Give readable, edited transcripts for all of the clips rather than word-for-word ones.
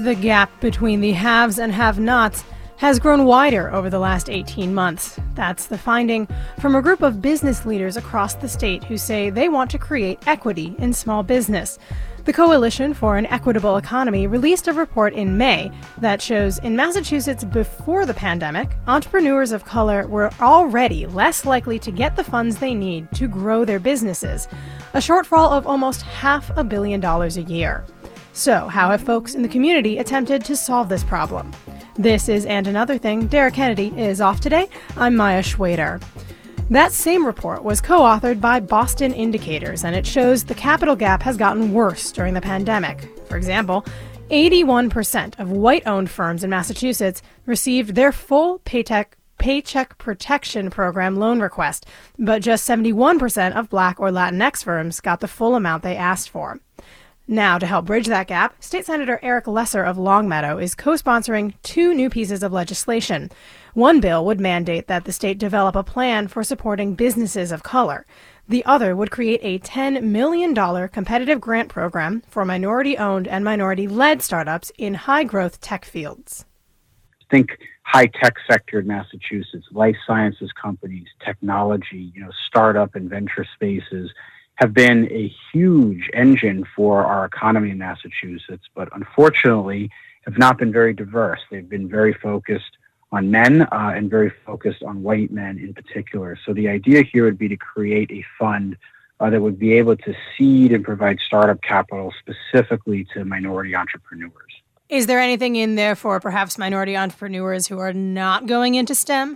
The gap between the haves and have-nots has grown wider over the last 18 months. That's the finding from a group of business leaders across the state who say they want to create equity in small business. The Coalition for an Equitable Economy released a report in May that shows in Massachusetts before the pandemic, entrepreneurs of color were already less likely to get the funds they need to grow their businesses, a shortfall of almost $500 million a year. So, how have folks in the community attempted to solve this problem? This is And Another Thing. Derek Kennedy is off today. I'm Maya Schwader. That same report was co-authored by Boston Indicators, and it shows the capital gap has gotten worse during the pandemic. For example, 81% of white-owned firms in Massachusetts received their full Paycheck Protection Program loan request, but just 71% of Black or Latinx firms got the full amount they asked for. Now, to help bridge that gap, State Senator Eric Lesser of Longmeadow is co-sponsoring two new pieces of legislation. One bill would mandate that the state develop a plan for supporting businesses of color. The other would create a $10 million competitive grant program for minority-owned and minority-led startups in high-growth tech fields. Think high-tech sector in Massachusetts, life sciences companies, technology, startup and venture spaces have been a huge engine for our economy in Massachusetts, but unfortunately have not been very diverse. They've been very focused on men and very focused on white men in particular. So the idea here would be to create a fund that would be able to seed and provide startup capital specifically to minority entrepreneurs. Is there anything in there for perhaps minority entrepreneurs who are not going into STEM?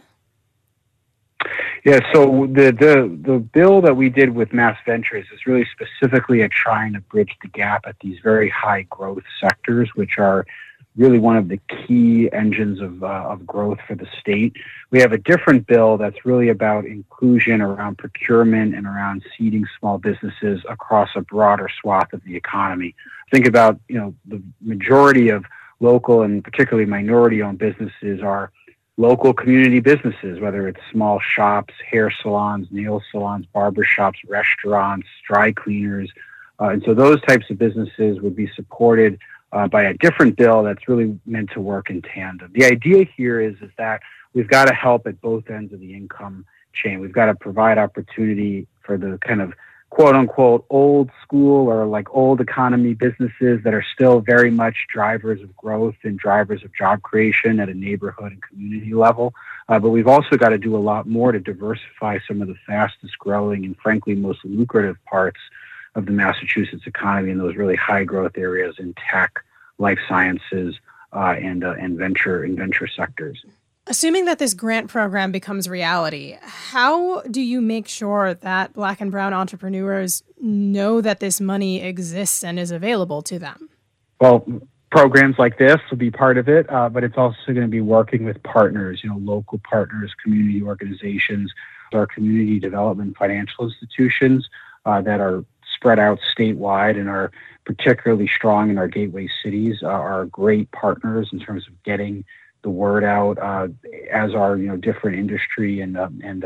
Yeah, so the bill that we did with Mass Ventures is really specifically at trying to bridge the gap at these very high growth sectors, which are really one of the key engines of growth for the state. We have a different bill that's really about inclusion around procurement and around seeding small businesses across a broader swath of the economy. Think about, the majority of local and particularly minority-owned businesses are local community businesses, whether it's small shops, hair salons, nail salons, barber shops, restaurants, dry cleaners. And so those types of businesses would be supported by a different bill that's really meant to work in tandem. The idea here is that we've got to help at both ends of the income chain. We've got to provide opportunity for the kind of quote unquote old school or like old economy businesses that are still very much drivers of growth and drivers of job creation at a neighborhood and community level. But we've also got to do a lot more to diversify some of the fastest growing and frankly most lucrative parts of the Massachusetts economy in those really high growth areas in tech, life sciences, and venture sectors. Assuming that this grant program becomes reality, how do you make sure that Black and brown entrepreneurs know that this money exists and is available to them? Well, programs like this will be part of it, but it's also going to be working with partners, local partners, community organizations, our community development financial institutions that are spread out statewide and are particularly strong in our gateway cities are great partners in terms of getting the word out, as are different industry and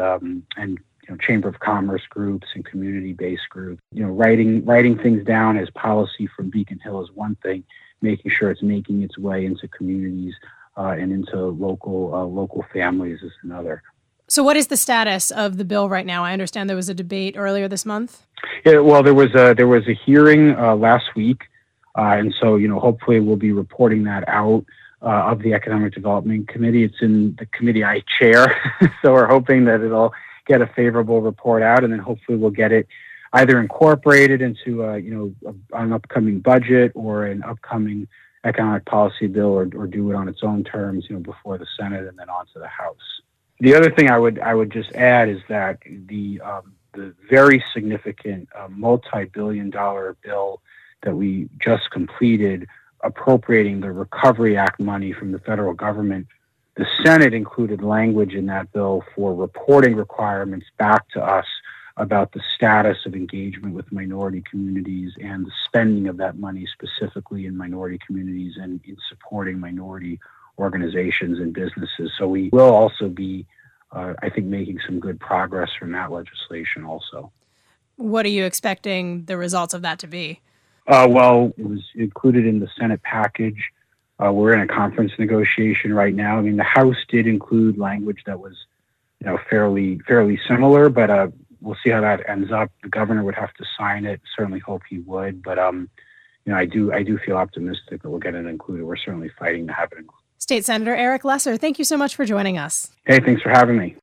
Chamber of Commerce groups and community-based groups. Writing things down as policy from Beacon Hill is one thing. Making sure it's making its way into communities and into local families is another. So, what is the status of the bill right now? I understand there was a debate earlier this month. Yeah, well, there was a hearing last week, and so hopefully we'll be reporting that out. Of the Economic Development Committee. It's in the committee I chair, so we're hoping that it'll get a favorable report out, and then hopefully we'll get it either incorporated into an upcoming budget or an upcoming economic policy bill, or do it on its own terms, before the Senate and then on to the House. The other thing I would just add is that the very significant multi-billion-dollar bill that we just completed appropriating the Recovery Act money from the federal government, the Senate included language in that bill for reporting requirements back to us about the status of engagement with minority communities and the spending of that money specifically in minority communities and in supporting minority organizations and businesses. So we will also be, I think, making some good progress from that legislation also. What are you expecting the results of that to be? Well, it was included in the Senate package We're in a conference negotiation right now. I mean, the House did include language that was, fairly similar, but we'll see how that ends up. The governor would have to sign it. Certainly hope he would, but I do feel optimistic that we'll get it included. We're certainly fighting to have it included. State Senator Eric Lesser, thank you so much for joining us. Hey, thanks for having me.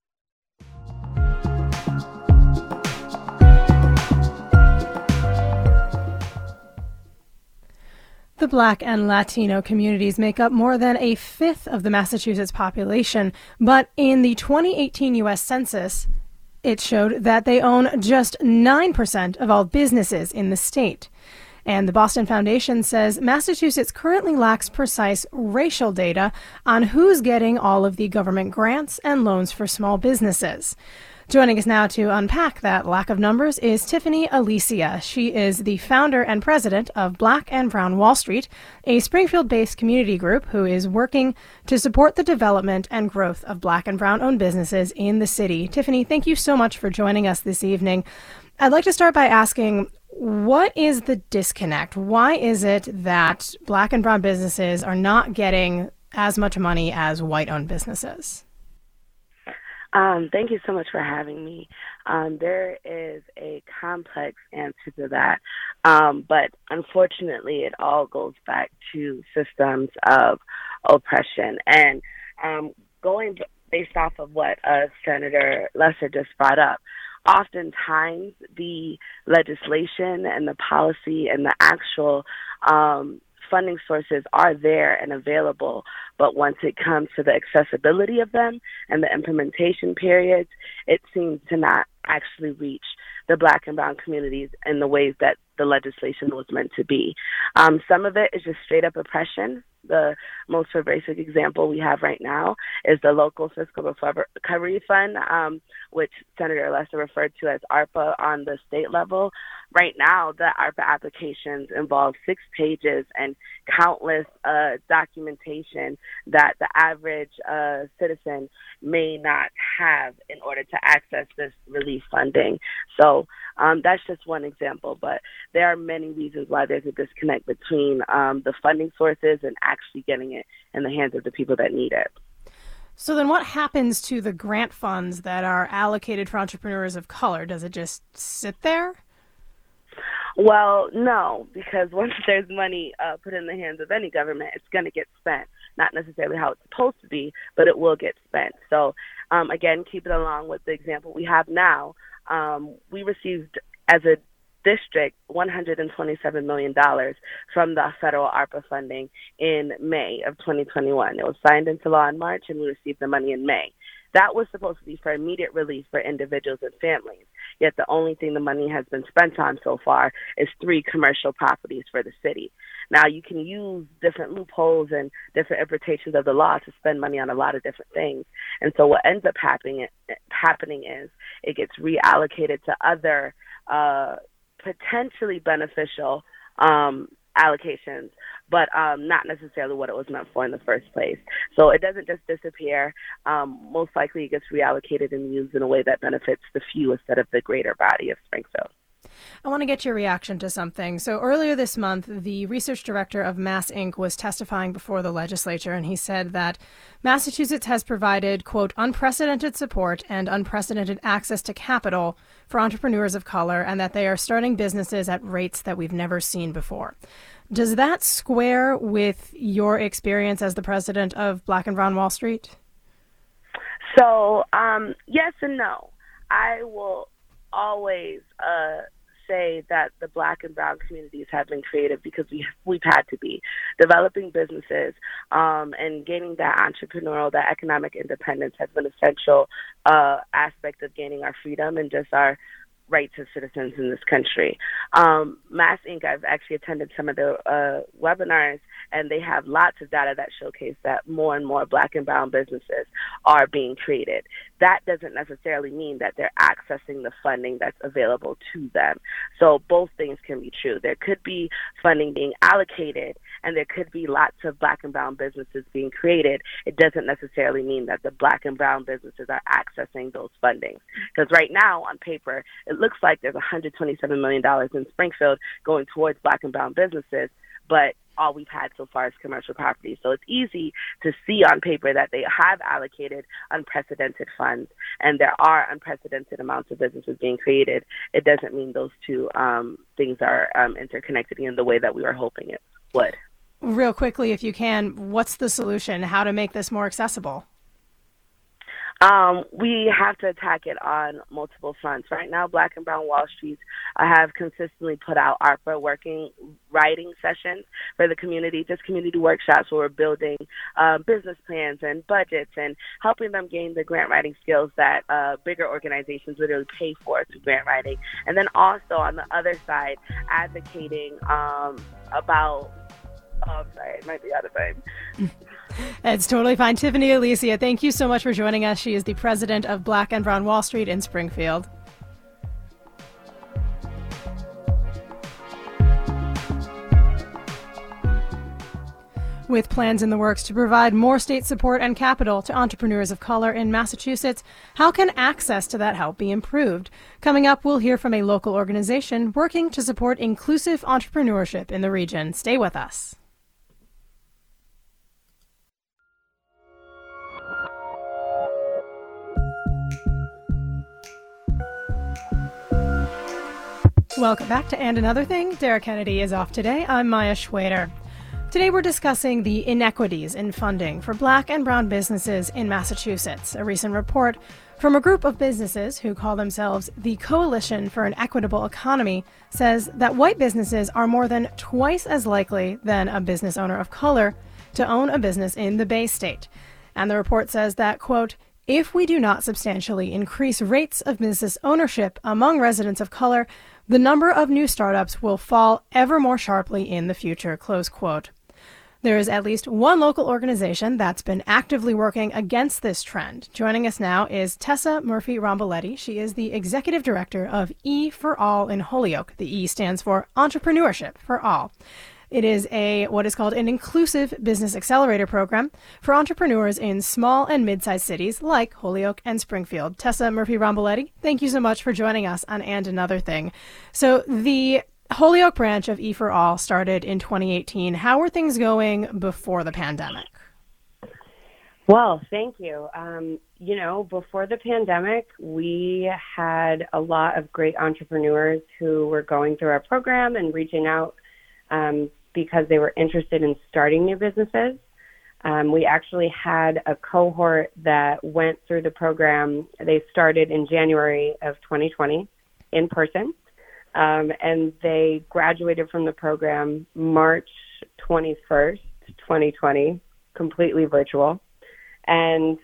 The Black and Latino communities make up more than a fifth of the Massachusetts population, but in the 2018 U.S. Census, it showed that they own just 9% of all businesses in the state. And the Boston Foundation says Massachusetts currently lacks precise racial data on who's getting all of the government grants and loans for small businesses. Joining us now to unpack that lack of numbers is Tiffany Alicia. She is the founder and president of Black and Brown Wall Street, a Springfield-based community group who is working to support the development and growth of Black and Brown-owned businesses in the city. Tiffany, thank you so much for joining us this evening. I'd like to start by asking, what is the disconnect? Why is it that Black and Brown businesses are not getting as much money as white-owned businesses? Thank you so much for having me. There is a complex answer to that, but unfortunately it all goes back to systems of oppression. And going based off of what Senator Lesser just brought up, oftentimes the legislation and the policy and the actual funding sources are there and available, but once it comes to the accessibility of them and the implementation periods, it seems to not actually reach the Black and Brown communities in the ways that the legislation was meant to be. Some of it is just straight up oppression. The most pervasive example we have right now is the local fiscal recovery fund, which Senator Lesser referred to as ARPA on the state level. Right now, the ARPA applications involve 6 pages and countless documentation that the average citizen may not have in order to access this relief funding. So that's just one example, but there are many reasons why there's a disconnect between the funding sources and actually getting it in the hands of the people that need it. So then what happens to the grant funds that are allocated for entrepreneurs of color? Does it just sit there? Well, no, because once there's money put in the hands of any government, it's going to get spent. Not necessarily how it's supposed to be, but it will get spent. So, again, keep it along with the example we have now. We received, as a district, $127 million from the federal ARPA funding in May of 2021. It was signed into law in March, and we received the money in May. That was supposed to be for immediate relief for individuals and families. Yet the only thing the money has been spent on so far is 3 commercial properties for the city. Now, you can use different loopholes and different interpretations of the law to spend money on a lot of different things. And so what ends up happening is it gets reallocated to other potentially beneficial allocations, but not necessarily what it was meant for in the first place. So it doesn't just disappear. Most likely it gets reallocated and used in a way that benefits the few instead of the greater body of Springfield. I want to get your reaction to something. So earlier this month, the research director of Mass Inc. was testifying before the legislature, and he said that Massachusetts has provided, quote, unprecedented support and unprecedented access to capital for entrepreneurs of color, and that they are starting businesses at rates that we've never seen before. Does that square with your experience as the president of Black and Brown Wall Street? So, yes and no. I will always say that the Black and Brown communities have been creative because we've had to be. Developing businesses and gaining that entrepreneurial, that economic independence has been an essential aspect of gaining our freedom and just our rights as citizens in this country. Mass Inc., I've actually attended some of their webinars, and they have lots of data that showcase that more and more Black and Brown businesses are being created. That doesn't necessarily mean that they're accessing the funding that's available to them. So both things can be true. There could be funding being allocated, and there could be lots of Black and Brown businesses being created. It doesn't necessarily mean that the Black and Brown businesses are accessing those fundings. Because right now, on paper, it looks like there's $127 million in Springfield going towards Black and Brown businesses, but all we've had so far is commercial property. So it's easy to see on paper that they have allocated unprecedented funds, and there are unprecedented amounts of businesses being created. It doesn't mean those two things are interconnected in the way that we were hoping it would. Real quickly, if you can, what's the solution? How to make this more accessible? We have to attack it on multiple fronts. Right now, Black and Brown Wall Street have consistently put out ARPA writing sessions for the community, just community workshops where we're building business plans and budgets and helping them gain the grant writing skills that bigger organizations literally pay for through grant writing. And then also on the other side, advocating about sorry, it might be out of time. It's totally fine. Tiffany Alicia, thank you so much for joining us. She is the president of Black and Brown Wall Street in Springfield. With plans in the works to provide more state support and capital to entrepreneurs of color in Massachusetts, how can access to that help be improved? Coming up, we'll hear from a local organization working to support inclusive entrepreneurship in the region. Stay with us. Welcome back to And Another Thing. Derek Kennedy is off today. I'm Maya Schwader. Today we're discussing the inequities in funding for Black and Brown businesses in Massachusetts. A recent report from a group of businesses who call themselves the Coalition for an Equitable Economy says that white businesses are more than twice as likely than a business owner of color to own a business in the Bay State. And the report says that, quote, if we do not substantially increase rates of business ownership among residents of color, the number of new startups will fall ever more sharply in the future, close quote. There is at least one local organization that's been actively working against this trend. Joining us now is Tessa Murphy-Ramboletti. She is the executive director of E for All in Holyoke. The E stands for Entrepreneurship for All. It is what is called an inclusive business accelerator program for entrepreneurs in small and mid-sized cities like Holyoke and Springfield. Tessa Murphy-Ramboletti, thank you so much for joining us on And Another Thing. So the Holyoke branch of E for All started in 2018. How were things going before the pandemic? Well, thank you. Before the pandemic, we had a lot of great entrepreneurs who were going through our program and reaching out because they were interested in starting new businesses. We actually had a cohort that went through the program. They started in January of 2020 in person, and they graduated from the program March 21st, 2020, completely virtual. And,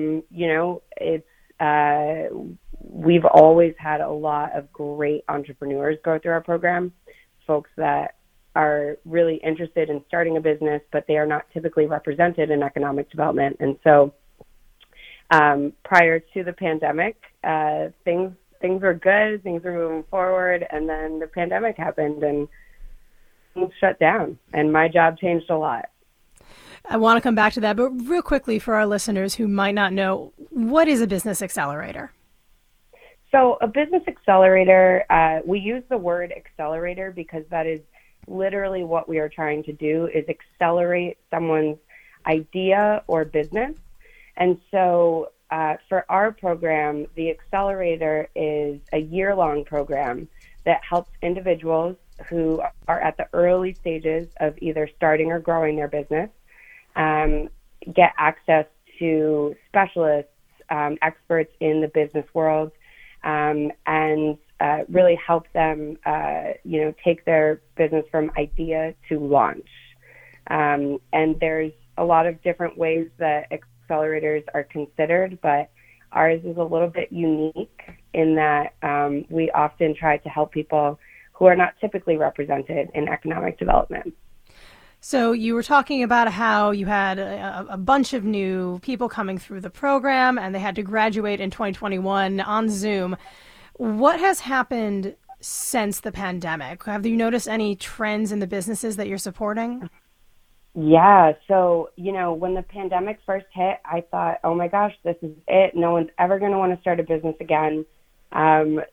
we've always had a lot of great entrepreneurs go through our program, folks that are really interested in starting a business, but they are not typically represented in economic development. And so prior to the pandemic, things were good, things were moving forward, and then the pandemic happened and things shut down, and my job changed a lot. I want to come back to that, but real quickly for our listeners who might not know, what is a business accelerator? So a business accelerator, we use the word accelerator because that is literally what we are trying to do, is accelerate someone's idea or business. And so for our program, the accelerator is a year-long program that helps individuals who are at the early stages of either starting or growing their business get access to specialists, experts in the business world, and really help them, take their business from idea to launch. And there's a lot of different ways that accelerators are considered, but ours is a little bit unique in that we often try to help people who are not typically represented in economic development. So you were talking about how you had a bunch of new people coming through the program and they had to graduate in 2021 on Zoom. What has happened since the pandemic? Have you noticed any trends in the businesses that you're supporting? Yeah. So, when the pandemic first hit, I thought, oh my gosh, this is it. No one's ever going to want to start a business again,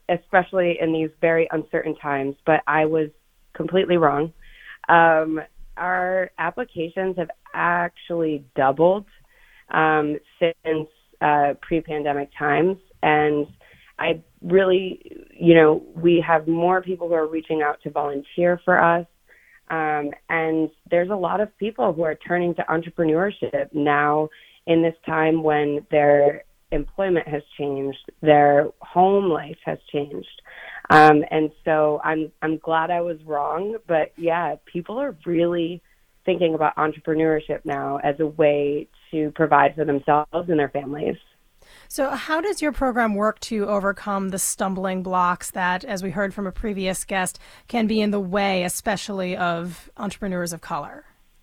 especially in these very uncertain times. But I was completely wrong. our applications have actually doubled since pre-pandemic times. And I really, we have more people who are reaching out to volunteer for us. And there's a lot of people who are turning to entrepreneurship now in this time when their employment has changed, their home life has changed. And so I'm glad I was wrong, but yeah, people are really thinking about entrepreneurship now as a way to provide for themselves and their families. So how does your program work to overcome the stumbling blocks that, as we heard from a previous guest, can be in the way, especially of entrepreneurs of color?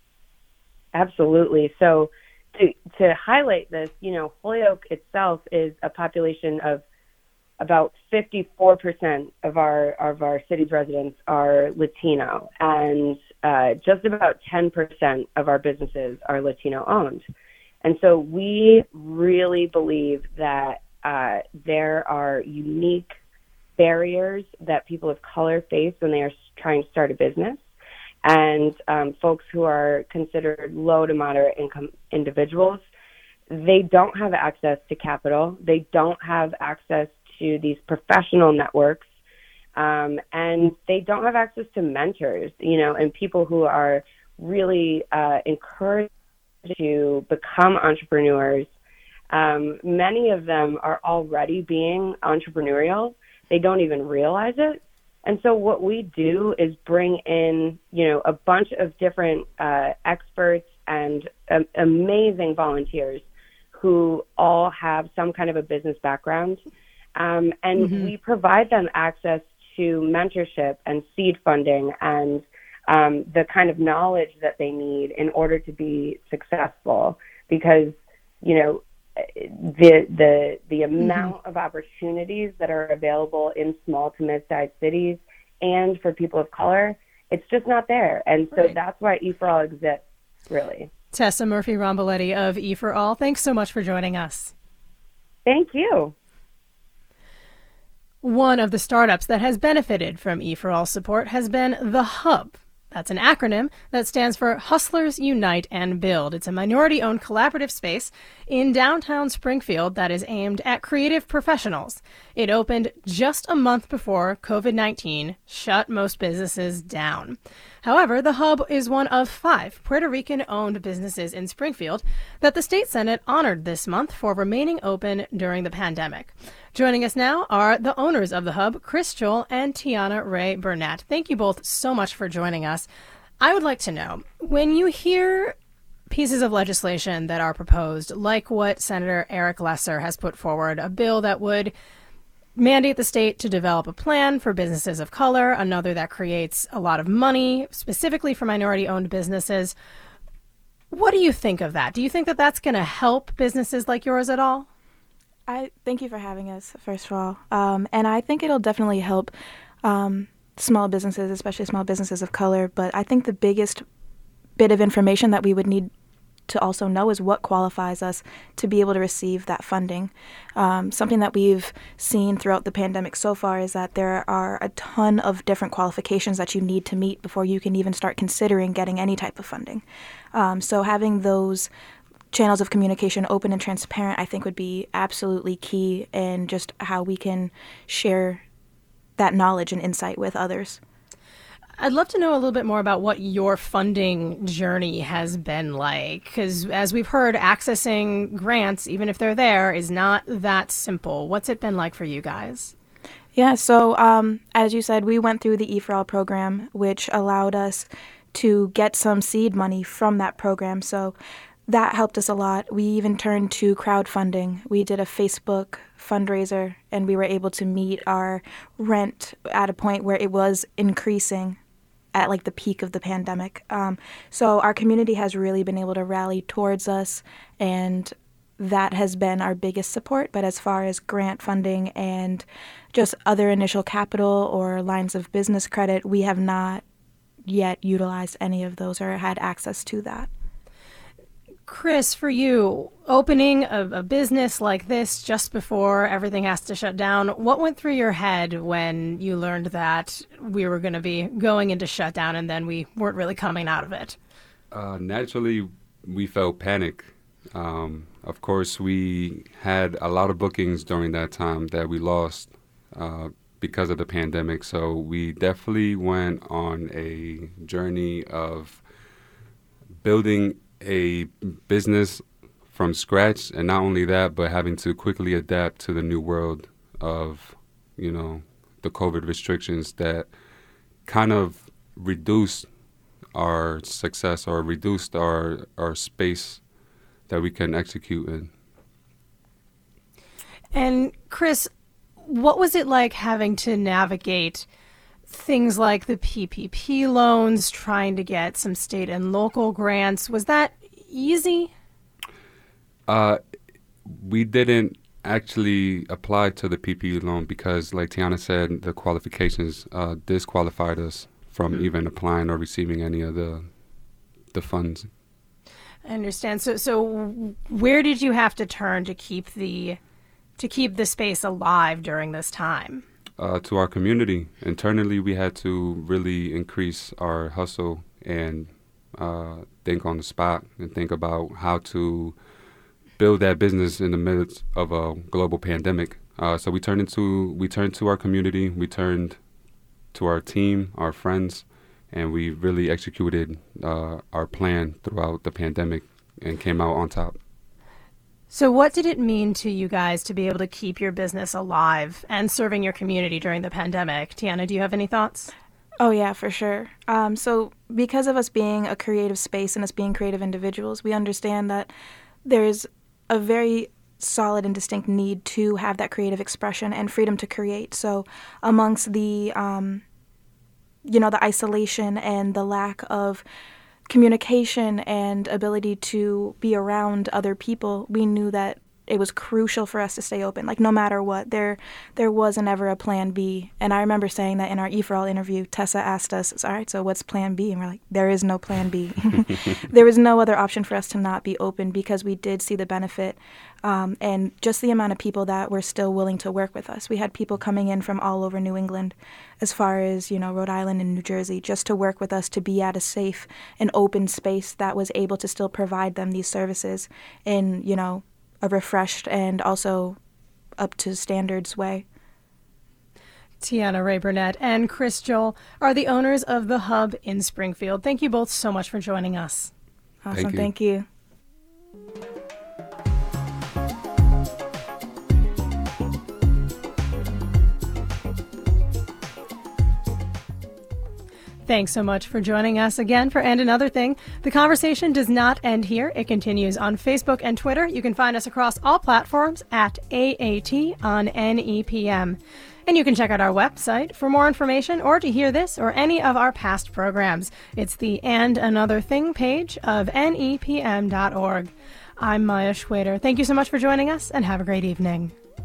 Absolutely. So to highlight this, Holyoke itself is a population of about 54% of our city's residents are Latino, and just about 10% of our businesses are Latino owned. And so we really believe that there are unique barriers that people of color face when they are trying to start a business. And folks who are considered low to moderate income individuals, they don't have access to capital. They don't have access to these professional networks. And they don't have access to mentors, and people who are really encouraged to become entrepreneurs. Many of them are already being entrepreneurial. They don't even realize it. And so what we do is bring in, a bunch of different experts and amazing volunteers who all have some kind of a business background. And we provide them access to mentorship and seed funding and the kind of knowledge that they need in order to be successful, because the amount of opportunities that are available in small to mid-sized cities and for people of color, it's just not there. And so that's why E4All exists, really. Tessa Murphy-Ramboletti of E4All, thanks so much for joining us. Thank you. One of the startups that has benefited from E4All support has been The Hub. That's an acronym that stands for Hustlers Unite and Build. It's a minority-owned collaborative space in downtown Springfield that is aimed at creative professionals. It opened just a month before COVID-19 shut most businesses down. However, The Hub is one of 5 Puerto Rican-owned businesses in Springfield that the state Senate honored this month for remaining open during the pandemic. Joining us now are the owners of The Hub, Chris Joel and Tiana Ray Burnett. Thank you both so much for joining us. I would like to know, when you hear pieces of legislation that are proposed, like what Senator Eric Lesser has put forward, a bill that would mandate the state to develop a plan for businesses of color, another that creates a lot of money specifically for minority-owned businesses, what do you think of that? Do you think that that's going to help businesses like yours at all? I thank you for having us, first of all. And I think it'll definitely help small businesses, especially small businesses of color. But I think the biggest bit of information that we would need to also know is what qualifies us to be able to receive that funding. Something that we've seen throughout the pandemic so far is that there are a ton of different qualifications that you need to meet before you can even start considering getting any type of funding. So having those channels of communication open and transparent, I think, would be absolutely key in just how we can share that knowledge and insight with others. I'd love to know a little bit more about what your funding journey has been like, because as we've heard, accessing grants, even if they're there, is not that simple. What's it been like for you guys? Yeah, so as you said, we went through the E4All program, which allowed us to get some seed money from that program. So that helped us a lot. We even turned to crowdfunding. We did a Facebook fundraiser, and we were able to meet our rent at a point where it was increasing at like the peak of the pandemic. So our community has really been able to rally towards us, and that has been our biggest support. But as far as grant funding and just other initial capital or lines of business credit, we have not yet utilized any of those or had access to that. Chris, for you, opening a business like this just before everything has to shut down, what went through your head when you learned that we were going to be going into shutdown and then we weren't really coming out of it? Naturally, we felt panic. Of course, we had a lot of bookings during that time that we lost because of the pandemic. So we definitely went on a journey of building a business from scratch, and not only that, but having to quickly adapt to the new world of, the COVID restrictions that kind of reduced our success or reduced our space that we can execute in. And Chris, what was it like having to navigate things like the PPP loans, trying to get some state and local grants? Was that easy? We didn't actually apply to the PPP loan because, like Tiana said, the qualifications disqualified us from even applying or receiving any of the funds. I understand. So where did you have to turn to keep the space alive during this time? To our community. Internally, we had to really increase our hustle and think on the spot and think about how to build that business in the midst of a global pandemic. So we turned to our community, we turned to our team, our friends, and we really executed our plan throughout the pandemic and came out on top. So what did it mean to you guys to be able to keep your business alive and serving your community during the pandemic? Tiana, do you have any thoughts? Oh, yeah, for sure. So because of us being a creative space and us being creative individuals, we understand that there's a very solid and distinct need to have that creative expression and freedom to create. So amongst the, the isolation and the lack of communication and ability to be around other people, we knew that it was crucial for us to stay open. Like, no matter what, there wasn't ever a plan B. And I remember saying that in our E4All interview. Tessa asked us, all right, so what's plan B? And we're like, there is no plan B. There was no other option for us to not be open because we did see the benefit and just the amount of people that were still willing to work with us. We had people coming in from all over New England, as far as, Rhode Island and New Jersey, just to work with us, to be at a safe and open space that was able to still provide them these services in, a refreshed and also up to standards way. Tiana Ray Burnett and Chris Joel are the owners of The Hub in Springfield. Thank you both so much for joining us. Awesome. Thank you. Thanks so much for joining us again for And Another Thing. The conversation does not end here. It continues on Facebook and Twitter. You can find us across all platforms at AAT on NEPM. And you can check out our website for more information or to hear this or any of our past programs. It's the And Another Thing page of NEPM.org. I'm Maya Schwader. Thank you so much for joining us and have a great evening.